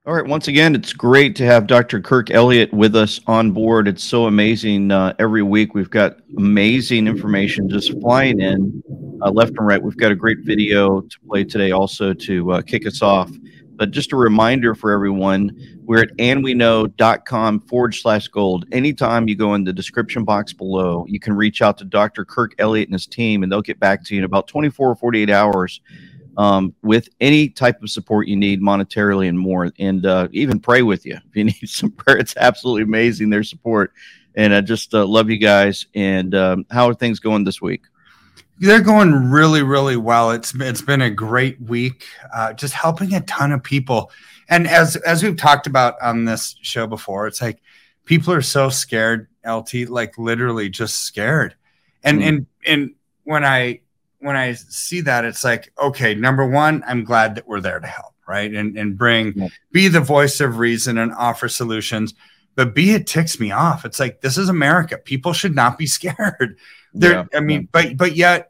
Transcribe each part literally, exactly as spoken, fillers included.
All right. Once again, it's great to have Doctor Kirk Elliott with us on board. It's so amazing. Uh, every week we've got amazing information just flying in uh, left and right. We've got a great video to play today also to uh, kick us off. But just a reminder for everyone, we're at andweknow.com forward slash gold. Anytime you go in the description box below, you can reach out to Doctor Kirk Elliott and his team, and they'll get back to you in about twenty-four or forty-eight hours. Um, with any type of support you need monetarily and more, and uh, even pray with you if you need some prayer. It's absolutely amazing, their support. And I just uh, love you guys. And um, how are things going this week? They're going really, really well. It's it's been a great week, uh, just helping a ton of people. And as as we've talked about on this show before, it's like people are so scared, L T, like literally just scared. And mm. and and when I when I see that, it's like, okay, number one, I'm glad that we're there to help, right? And and bring, yeah. be the voice of reason and offer solutions. But B, it ticks me off. It's like, this is America. People should not be scared. There, yeah, I mean, yeah. but but yet,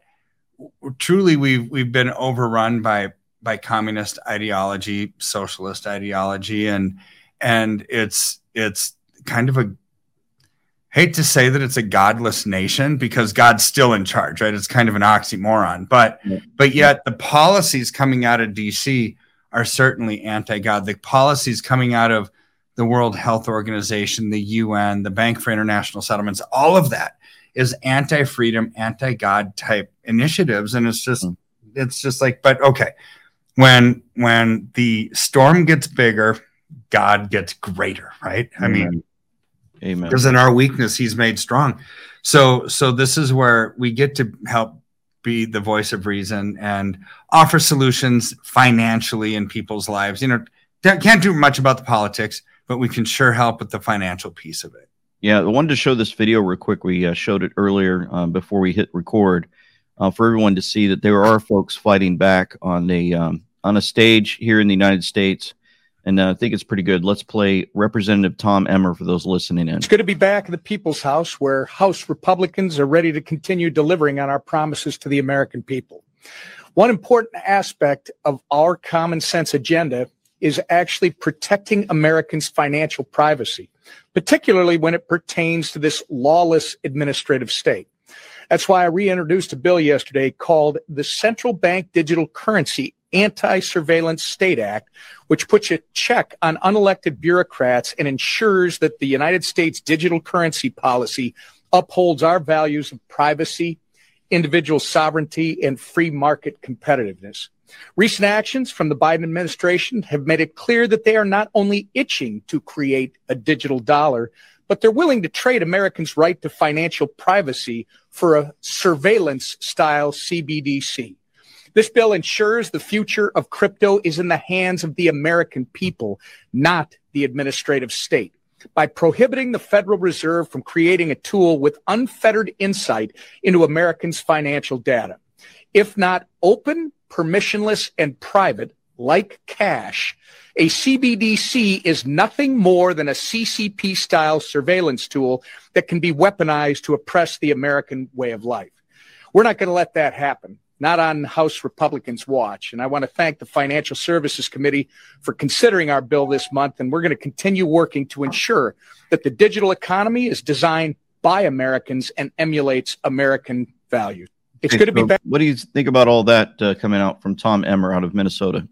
truly, we've we've been overrun by by communist ideology, socialist ideology, and and it's it's kind of a, hate to say that it's a godless nation because God's still in charge, right? It's kind of an oxymoron, but yeah. but yet the policies coming out of D C are certainly anti-God. The policies coming out of the World Health Organization, the U N, the Bank for International Settlements, all of that is anti-freedom, anti-God type initiatives, and it's just mm. it's just like, but okay, when when the storm gets bigger, God gets greater, right? I Amen. mean. Amen. Because in our weakness, he's made strong. So, so this is where we get to help be the voice of reason and offer solutions financially in people's lives. You know, can't do much about the politics, but we can sure help with the financial piece of it. Yeah, I wanted to show this video real quick. We uh, showed it earlier um, before we hit record uh, for everyone to see that there are folks fighting back on a um, on a stage here in the United States. And uh, I think it's pretty good. Let's play Representative Tom Emmer for those listening in. It's good to be back at the People's House, where House Republicans are ready to continue delivering on our promises to the American people. One important aspect of our common sense agenda is actually protecting Americans' financial privacy, particularly when it pertains to this lawless administrative state. That's why I reintroduced a bill yesterday called the Central Bank Digital Currency Anti-Surveillance State Act, which puts a check on unelected bureaucrats and ensures that the United States digital currency policy upholds our values of privacy, individual sovereignty, and free market competitiveness. Recent actions from the Biden administration have made it clear that they are not only itching to create a digital dollar, but they're willing to trade Americans' right to financial privacy for a surveillance-style C B D C. This bill ensures the future of crypto is in the hands of the American people, not the administrative state, by prohibiting the Federal Reserve from creating a tool with unfettered insight into Americans' financial data. If not open, permissionless, and private, like cash, a C B D C is nothing more than a C C P-style surveillance tool that can be weaponized to oppress the American way of life. We're not going to let that happen. Not on House Republicans' watch. And I want to thank the Financial Services Committee for considering our bill this month. And we're going to continue working to ensure that the digital economy is designed by Americans and emulates American values. It's okay, good to be so back. What do you think about all that uh, coming out from Tom Emmer out of Minnesota?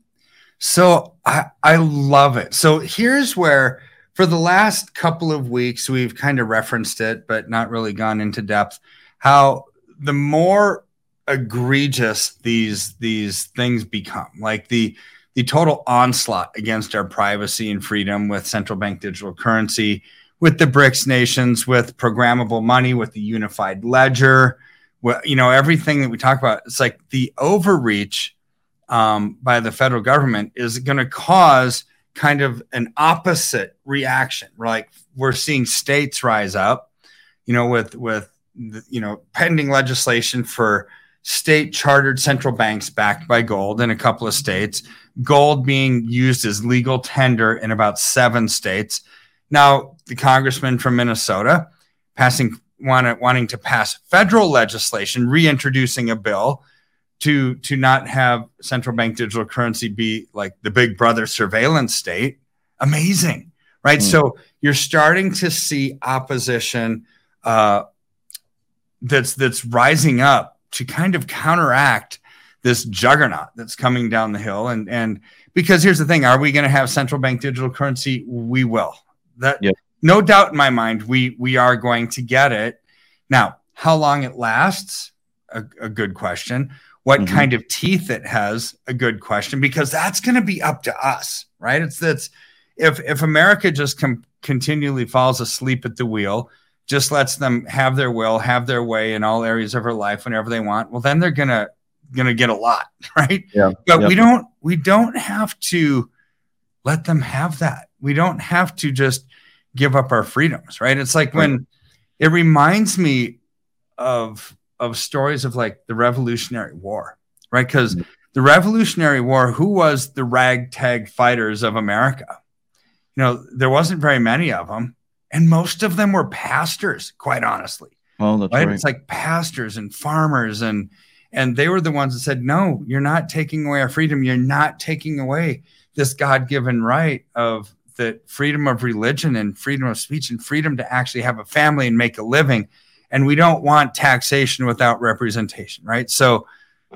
So I, I love it. So here's where, for the last couple of weeks, we've kind of referenced it, but not really gone into depth, how the more egregious these these things become, like the the total onslaught against our privacy and freedom with central bank digital currency, with the BRICS nations, with programmable money, with the unified ledger, well, you know, everything that we talk about. It's like the overreach um, by the federal government is going to cause kind of an opposite reaction. Like we're seeing states rise up, you know, with with you know pending legislation for state chartered central banks backed by gold in a couple of states, gold being used as legal tender in about seven states. Now, the congressman from Minnesota passing want, wanting to pass federal legislation, reintroducing a bill to, to not have central bank digital currency be like the big brother surveillance state amazing, right? Mm. So you're starting to see opposition uh, that's that's rising up to kind of counteract this juggernaut that's coming down the hill. And and because here's the thing, are we going to have central bank digital currency? We will. That yep. No doubt in my mind, we we are going to get it. Now, how long it lasts, a, a good question. What mm-hmm. kind of teeth it has, a good question, because that's going to be up to us, right? It's that's if if America just com- continually falls asleep at the wheel, just lets them have their will, have their way in all areas of her life whenever they want, well, then they're gonna gonna get a lot, right? Yeah. But yep. we don't we don't have to let them have that. We don't have to just give up our freedoms, right? It's like when right. it reminds me of of stories of like the Revolutionary War, right? Because mm-hmm. the Revolutionary War, who was the ragtag fighters of America? You know, there wasn't very many of them. And most of them were pastors, quite honestly. Oh, that's right. right. It's like pastors and farmers. And, and they were the ones that said, no, you're not taking away our freedom. You're not taking away this God-given right of the freedom of religion and freedom of speech and freedom to actually have a family and make a living. And we don't want taxation without representation, right? So,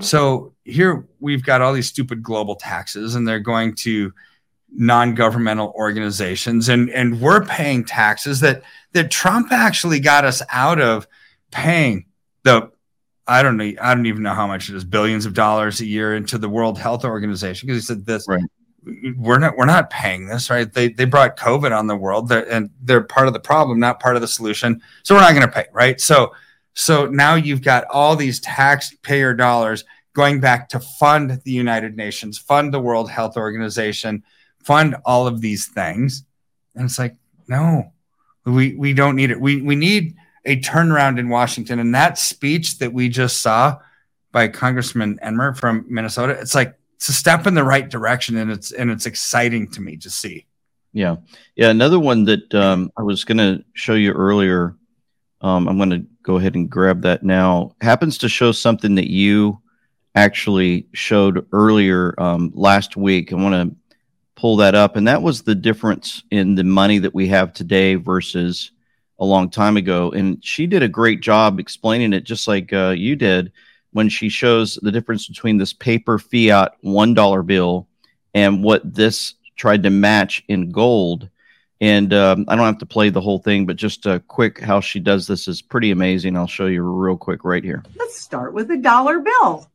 so here we've got all these stupid global taxes, and they're going to non-governmental organizations, and and we're paying taxes that that Trump actually got us out of paying. The I don't know I don't even know how much it is, billions of dollars a year into the World Health Organization, because he said this right. we're not we're not paying this, right? They they brought COVID on the world, and they're part of the problem, not part of the solution. So we're not going to pay, right? So so now you've got all these taxpayer dollars going back to fund the United Nations, fund the World Health Organization, fund all of these things. And it's like, no, we we don't need it. We we need a turnaround in Washington. And that speech that we just saw by Congressman Emmer from Minnesota, it's like, it's a step in the right direction. And it's and it's exciting to me to see. Yeah. Yeah. Another one that um, I was going to show you earlier, um, I'm going to go ahead and grab that now, happens to show something that you actually showed earlier um, last week. I want to pull that up, and that was the difference in the money that we have today versus a long time ago. And she did a great job explaining it, just like uh, you did, when she shows the difference between this paper fiat one dollar bill and what this tried to match in gold. And um, I don't have to play the whole thing, but just a quick how she does this is pretty amazing. I'll show you real quick right here. Let's start with a dollar bill.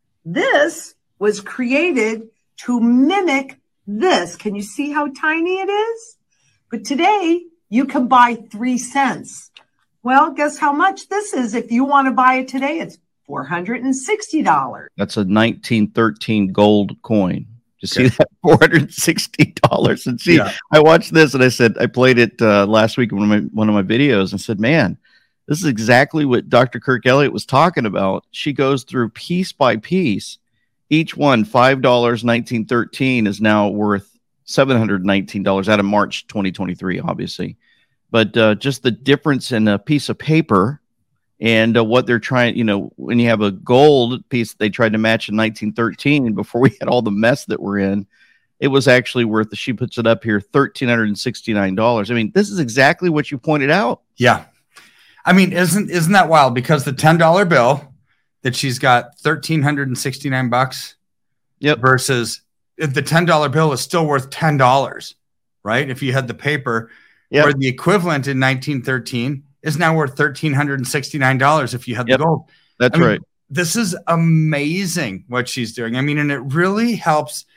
This was created to mimic this. Can you see how tiny it is? But today you can buy three cents. Well, guess how much this is? If you want to buy it today, it's four hundred sixty dollars. That's a nineteen thirteen gold coin. You Okay. see that? four hundred sixty dollars. And see, Yeah. I watched this and I said, I played it uh, last week in one of my, one of my videos and said, man, this is exactly what Doctor Kirk Elliott was talking about. She goes through piece by piece. Each one, five dollars, nineteen thirteen is now worth seven hundred nineteen dollars out of March twenty twenty-three, obviously. But uh, just the difference in a piece of paper and uh, what they're trying, you know, when you have a gold piece that they tried to match in nineteen thirteen, before we had all the mess that we're in, it was actually worth, she puts it up here, one thousand three hundred sixty-nine dollars. I mean, this is exactly what you pointed out. Yeah. I mean, isn't isn't that wild? Because the ten dollar bill that she's got one thousand three hundred sixty-nine bucks. Yep. Versus if the ten dollar bill is still worth ten dollars, right? If you had the paper, Yep. where the equivalent in nineteen thirteen is now worth one thousand three hundred sixty-nine dollars if you had Yep. the gold. That's I mean, right. This is amazing what she's doing. I mean, and it really helps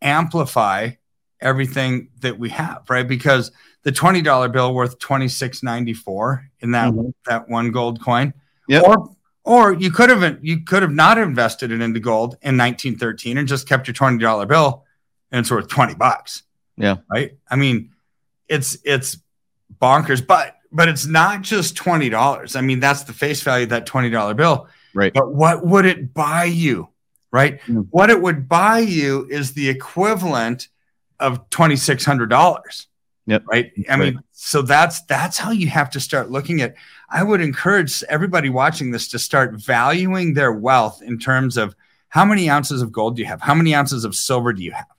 amplify everything that we have, right? Because the twenty dollar bill worth twenty-six ninety-four in that Mhm. that one gold coin. Yep. Or or you could have you could have not invested it into gold in nineteen thirteen and just kept your twenty dollar bill and it's worth twenty bucks. Yeah. Right? I mean, it's it's bonkers, but but it's not just twenty dollars. I mean, that's the face value of that twenty dollar bill. Right. But what would it buy you? Right? Mm. What it would buy you is the equivalent of twenty-six hundred dollars. Yep. Right. I Right. mean, so that's that's how you have to start looking at. I would encourage everybody watching this to start valuing their wealth in terms of how many ounces of gold do you have? How many ounces of silver do you have?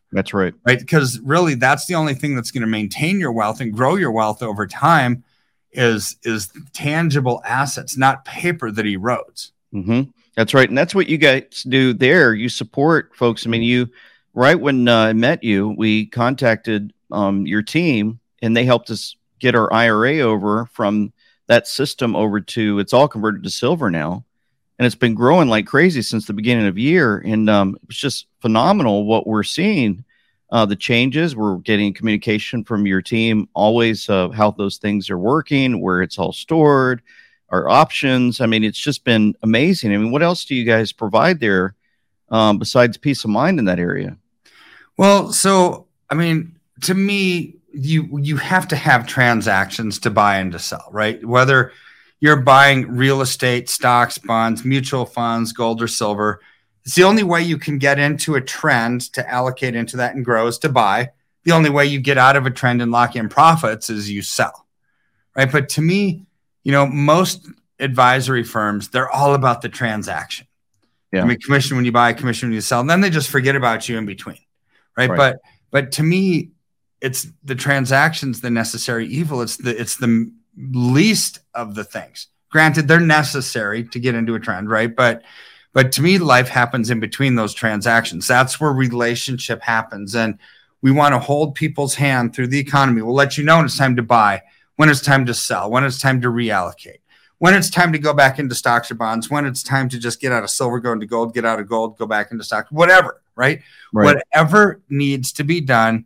That's right. Right. Because really, that's the only thing that's going to maintain your wealth and grow your wealth over time is, is tangible assets, not paper that erodes. Mm-hmm. That's right. And that's what you guys do there. You support folks. I mean, you, right when uh, I met you, we contacted um, your team and they helped us get our I R A over from that system over to, it's all converted to silver now. And it's been growing like crazy since the beginning of the year. And um, it's just phenomenal what we're seeing. Uh, the changes, we're getting communication from your team, always uh, how those things are working, where it's all stored, our options. I mean, it's just been amazing. I mean, what else do you guys provide there um, besides peace of mind in that area? Well, so, I mean, to me, you you have to have transactions to buy and to sell, right? Whether you're buying real estate, stocks, bonds, mutual funds, gold or silver, it's the only way you can get into a trend to allocate into that and grow is to buy. The only way you get out of a trend and lock in profits is you sell, right? But to me, you know, most advisory firms, they're all about the transaction. Yeah. I mean, commission when you buy, commission when you sell, and then they just forget about you in between, right? right. But but to me, it's the transactions, the necessary evil. It's the it's the least of the things. Granted, they're necessary to get into a trend, right? But but to me, life happens in between those transactions. That's where relationship happens. And we want to hold people's hand through the economy. We'll let you know when it's time to buy, when it's time to sell, when it's time to reallocate, when it's time to go back into stocks or bonds, when it's time to just get out of silver, go into gold, get out of gold, go back into stocks, whatever, right? right? Whatever needs to be done.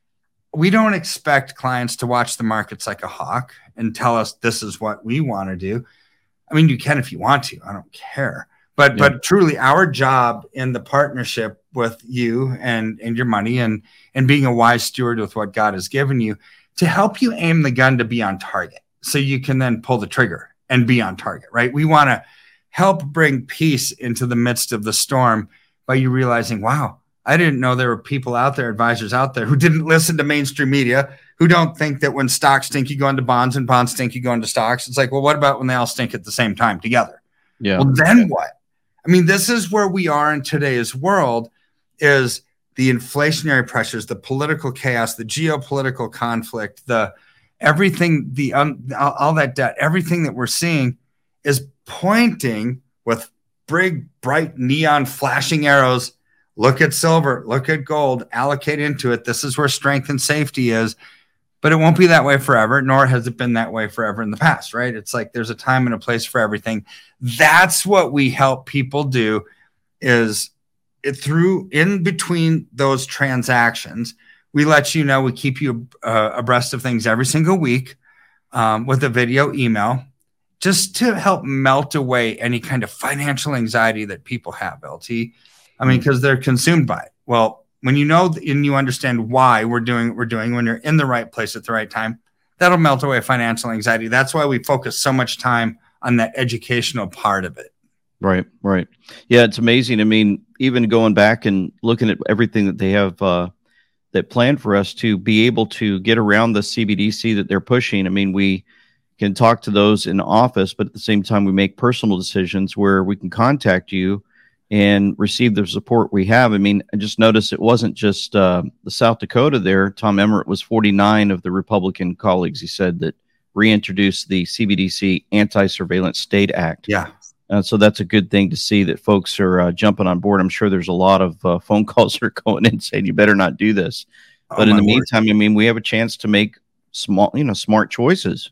We don't expect clients to watch the markets like a hawk and tell us this is what we want to do. I mean, you can if you want to. I don't care. But yeah. but truly, our job in the partnership with you and, and your money and, and being a wise steward with what God has given you to help you aim the gun to be on target so you can then pull the trigger and be on target, right? We want to help bring peace into the midst of the storm by you realizing, wow, I didn't know there were people out there, advisors out there who didn't listen to mainstream media, who don't think that when stocks stink, you go into bonds and bonds stink, you go into stocks. It's like, well, what about when they all stink at the same time together? Yeah. Well, then what? I mean, this is where we are in today's world is the inflationary pressures, the political chaos, the geopolitical conflict, the everything, the um, all, all that debt, everything that we're seeing is pointing with big, bright neon flashing arrows. Look at silver, look at gold, allocate into it. This is where strength and safety is, but it won't be that way forever, nor has it been that way forever in the past, right? It's like there's a time and a place for everything. That's what we help people do is it through in between those transactions. We let you know, we keep you uh, abreast of things every single week um, with a video email just to help melt away any kind of financial anxiety that people have, L T. I mean, because they're consumed by it. Well, when you know and you understand why we're doing what we're doing, when you're in the right place at the right time, that'll melt away financial anxiety. That's why we focus so much time on that educational part of it. Right, right. Yeah, it's amazing. I mean, even going back and looking at everything that they have uh, that planned for us to be able to get around the C B D C that they're pushing. I mean, we can talk to those in office, but at the same time, we make personal decisions where we can contact you and receive the support we have. I mean, I just noticed it wasn't just uh, the South Dakota there. Tom Emmerich was forty-nine of the Republican colleagues, he said, that reintroduced the C B D C Anti-Surveillance State Act. Yeah. Uh, so that's a good thing to see that folks are uh, jumping on board. I'm sure there's a lot of uh, phone calls that are going in saying, you better not do this. But oh, in the word. meantime, I mean, we have a chance to make small, you know, smart choices.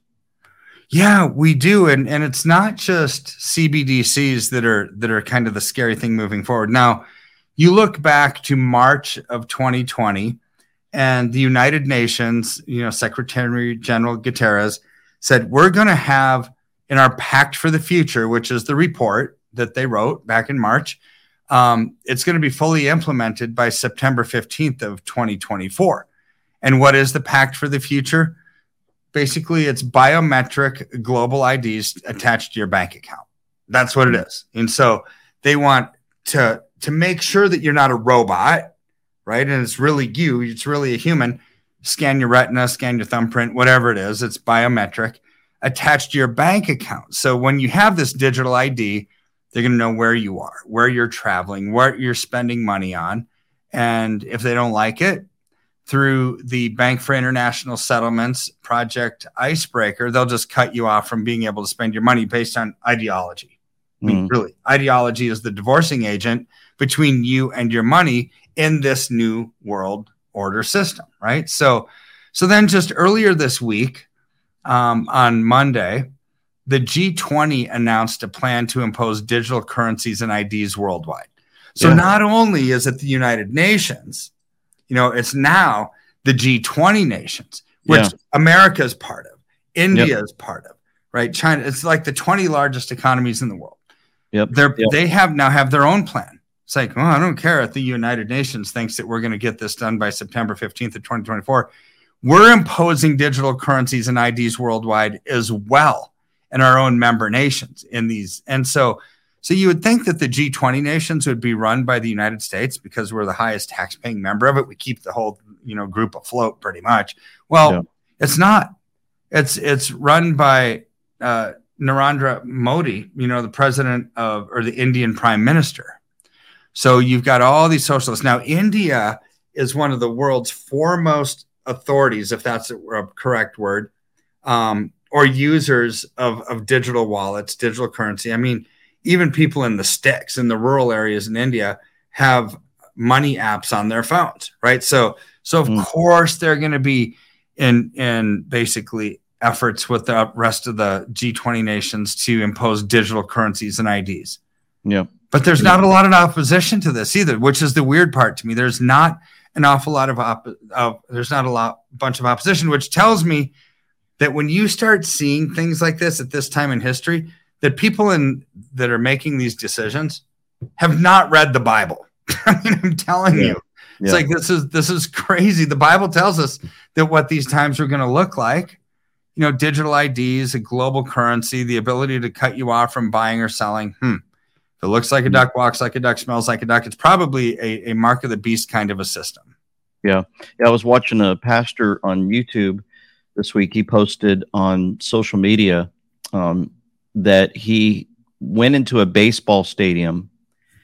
Yeah, we do. And, and it's not just C B D Cs that are that are kind of the scary thing moving forward. Now, you look back to March of twenty twenty, and the United Nations, you know, Secretary General Guterres said, we're going to have in our Pact for the Future, which is the report that they wrote back in March, um, it's going to be fully implemented by September fifteenth of twenty twenty-four. And what is the Pact for the Future? Basically, it's biometric global I Ds attached to your bank account. That's what it is. And so they want to, to make sure that you're not a robot, right? And it's really you, it's really a human. Scan your retina, scan your thumbprint, whatever it is, it's biometric attached to your bank account. So when you have this digital I D, they're going to know where you are, where you're traveling, what you're spending money on. And if they don't like it, through the Bank for International Settlements Project Icebreaker, they'll just cut you off from being able to spend your money based on ideology. I mean, mm. really, ideology is the divorcing agent between you and your money in this new world order system, right? So, so then just earlier this week, um, on Monday, the G twenty announced a plan to impose digital currencies and I Ds worldwide. So yeah. Not only is it the United Nations, you know, it's now the G twenty nations, which yeah. America is part of, India yep. is part of, right? China, it's like the twenty largest economies in the world. Yep. They're, yep. They have now have their own plan. It's like, well, I don't care if the United Nations thinks that we're going to get this done by September fifteenth of twenty twenty-four. We're imposing digital currencies and I Ds worldwide as well in our own member nations in these. And so, so you would think that the G twenty nations would be run by the United States because we're the highest tax-paying member of it. We keep the whole, you know, group afloat pretty much. Well, yeah. It's not. It's it's run by uh, Narendra Modi, you know, the president of, or the Indian prime minister. So you've got all these socialists. Now, India is one of the world's foremost authorities, if that's a, a correct word, um, or users of, of digital wallets, digital currency. I mean, even people in the sticks, in the rural areas in India, have money apps on their phones, right? So, so of mm. course, they're going to be in, in basically efforts with the rest of the G twenty nations to impose digital currencies and I Ds. Yeah. But there's not a lot of opposition to this either, which is the weird part to me. There's not an awful lot of, op- uh, there's not a lot, bunch of opposition, which tells me that when you start seeing things like this at this time in history, that people in that are making these decisions have not read the Bible. I mean, I'm telling yeah. you, it's yeah. like, this is, this is crazy. The Bible tells us that what these times are going to look like, you know, digital I Ds, a global currency, the ability to cut you off from buying or selling. Hmm. If it looks like a duck, walks like a duck, smells like a duck, it's probably a, a mark of the beast kind of a system. Yeah. Yeah. I was watching a pastor on YouTube this week. He posted on social media um, that he went into a baseball stadium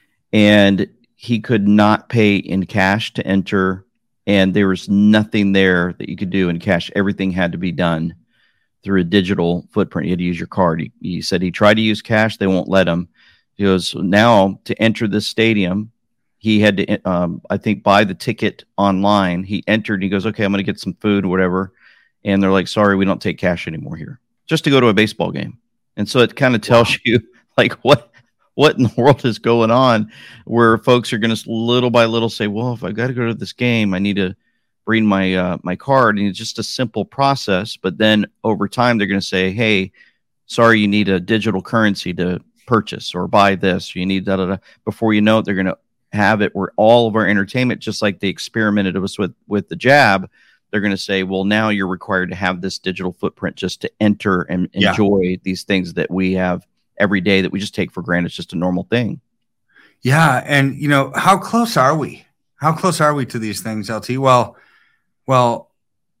and he could not pay in cash to enter. And there was nothing there that you could do in cash. Everything had to be done through a digital footprint. You had to use your card. He, he said he tried to use cash. They won't let him. He goes, now to enter this stadium, he had to, um, I think, buy the ticket online. He entered. He goes, okay, I'm going to get some food or whatever. And they're like, sorry, we don't take cash anymore here, just to go to a baseball game. And so it kind of tells wow. you, like, what what in the world is going on, where folks are going to little by little say, well, if I got to go to this game, I need to bring my uh, my card. And it's just a simple process. But then over time, they're going to say, hey, sorry, you need a digital currency to purchase or buy this, or you need da da da. Before you know it, they're going to have it where all of our entertainment, just like they experimented us with with the jab, they're going to say, well, now you're required to have this digital footprint just to enter and yeah. enjoy these things that we have every day that we just take for granted. It's just a normal thing. Yeah. And, you know, how close are we? How close are we to these things, L T? Well, well,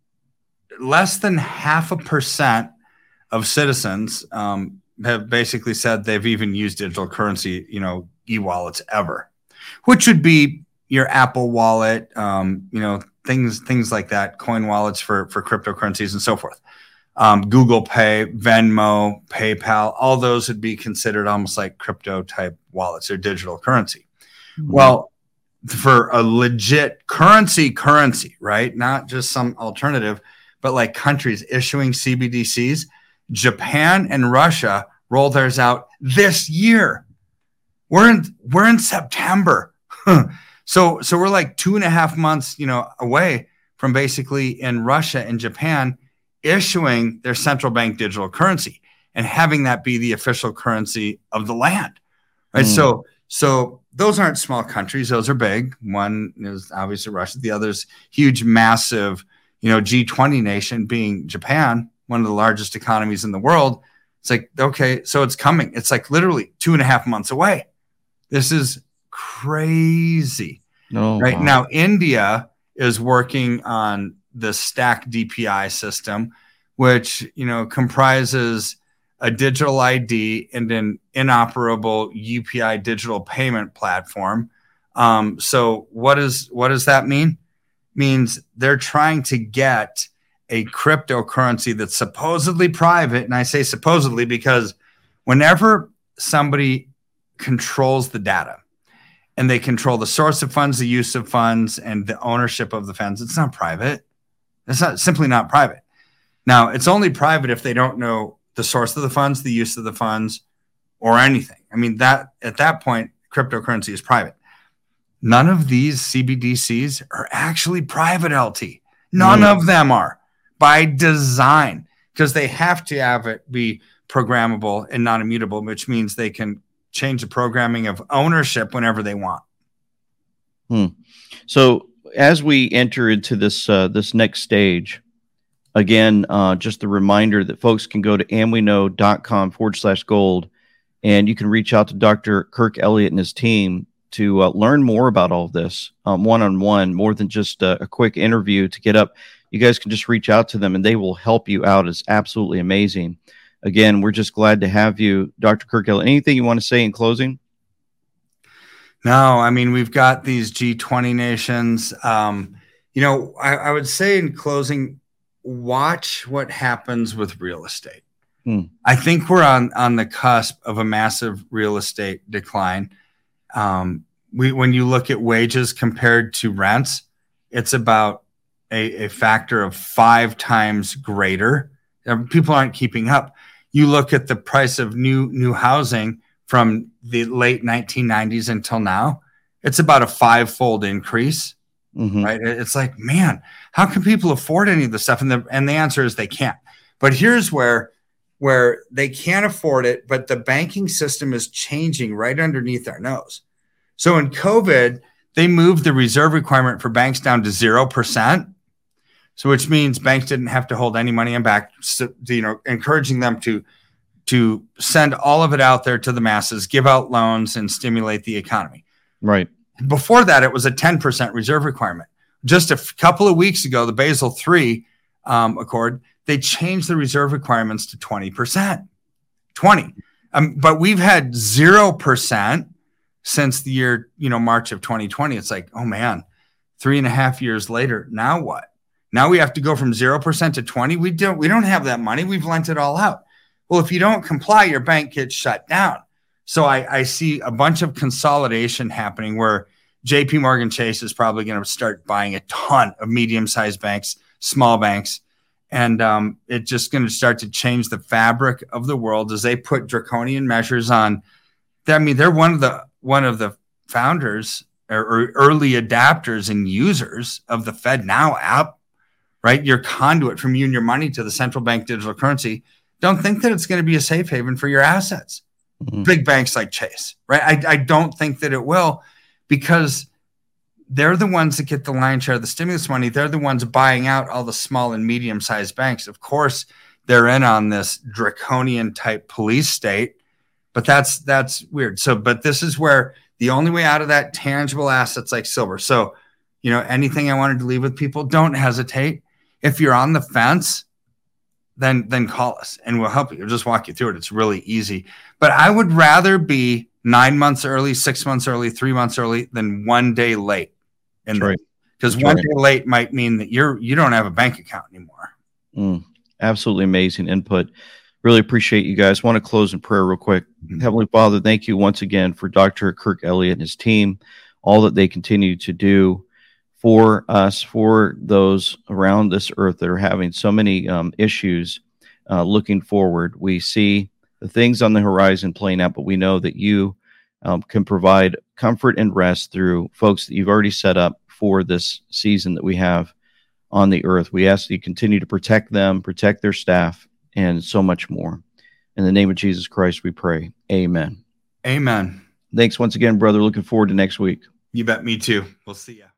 less than half a percent of citizens um, have basically said they've even used digital currency, you know, e-wallets ever, which would be your Apple wallet, um, you know, things, things like that, coin wallets for, for cryptocurrencies and so forth. Um, Google Pay, Venmo, PayPal, all those would be considered almost like crypto type wallets or digital currency. Mm-hmm. Well, for a legit currency, currency, right? Not just some alternative, but like countries issuing C B D Cs, Japan and Russia roll theirs out this year. We're in we're in September. so so we're like two and a half months, you know, away from basically in Russia and Japan issuing their central bank digital currency and having that be the official currency of the land. Right. Mm. So so those aren't small countries, those are big. One is obviously Russia, the other's huge, massive, you know, G twenty nation being Japan, one of the largest economies in the world. It's like, okay, so it's coming. It's like literally two and a half months away. This is crazy. Oh, right wow. Now, India is working on the Stack D P I system, which, you know, comprises a digital I D and an inoperable U P I digital payment platform Um, so what is what does that mean? Means they're trying to get a cryptocurrency that's supposedly private. And I say supposedly because whenever somebody controls the data and they control the source of funds, the use of funds, and the ownership of the funds, it's not private. It's not simply not private. Now, it's only private if they don't know the source of the funds, the use of the funds, or anything. I mean, that at that point, cryptocurrency is private. None of these C B D Cs are actually private, L T. None mm. of them are by design, because they have to have it be programmable and non-immutable, which means they can change the programming of ownership whenever they want. Hmm. So as we enter into this uh, this next stage, again, uh, just a reminder that folks can go to amweknow.com forward slash gold, and you can reach out to Doctor Kirk Elliott and his team to uh, learn more about all of this um, one-on-one, more than just a, a quick interview to get up. You guys can just reach out to them and they will help you out. It's absolutely amazing. Again, we're just glad to have you, Doctor Kirk Elliott. Anything you want to say in closing? No, I mean, we've got these G twenty nations. Um, you know, I, I would say in closing, watch what happens with real estate. Hmm. I think we're on, on the cusp of a massive real estate decline. Um, we, when you look at wages compared to rents, it's about a, a factor of five times greater. People aren't keeping up. You look at the price of new, new housing from the late nineteen nineties until now, it's about a five-fold increase, mm-hmm. right? It's like, man, how can people afford any of this stuff? And the, and the answer is they can't. But here's where, where they can't afford it, but the banking system is changing right underneath our nose. So in COVID, they moved the reserve requirement for banks down to zero percent. So which means banks didn't have to hold any money in back, so, you know, encouraging them to, to send all of it out there to the masses, give out loans and stimulate the economy. Right. Before that, it was a ten percent reserve requirement. Just a f- couple of weeks ago, the Basel three um, Accord, they changed the reserve requirements to twenty percent. twenty. Um, but we've had zero percent since the year, you know, March of twenty twenty. It's like, oh man, three and a half years later, now what? Now we have to go from zero percent to twenty. We don't, we don't have that money. We've lent it all out. Well, if you don't comply, your bank gets shut down. So I, I see a bunch of consolidation happening where J P Morgan Chase is probably going to start buying a ton of medium-sized banks, small banks, and um, it's just going to start to change the fabric of the world as they put draconian measures on. I mean, they're one of the one of the founders or, or early adapters and users of the FedNow app, right? Your conduit from you and your money to the central bank digital currency. Don't think that it's going to be a safe haven for your assets. Mm-hmm. Big banks like Chase, right? I, I don't think that it will, because they're the ones that get the lion's share of the stimulus money. They're the ones buying out all the small and medium-sized banks. Of course, they're in on this draconian type police state, but that's that's weird. So, but this is where the only way out of that, tangible assets like silver. So, you know, anything I wanted to leave with people, don't hesitate. If you're on the fence, then then call us and we'll help you. We'll just walk you through it. It's really easy. But I would rather be nine months early, six months early, three months early than one day late. And right. Because one right. day late might mean that you're you don't have a bank account anymore. Mm, absolutely amazing input. Really appreciate you guys. Want to close in prayer real quick. Mm-hmm. Heavenly Father, thank you once again for Doctor Kirk Elliott and his team, all that they continue to do for us, for those around this earth that are having so many um, issues. Uh, looking forward, we see the things on the horizon playing out, but we know that you um, can provide comfort and rest through folks that you've already set up for this season that we have on the earth. We ask that you continue to protect them, protect their staff, and so much more. In the name of Jesus Christ, we pray. Amen. Amen. Thanks once again, brother. Looking forward to next week. You bet. Me too. We'll see you.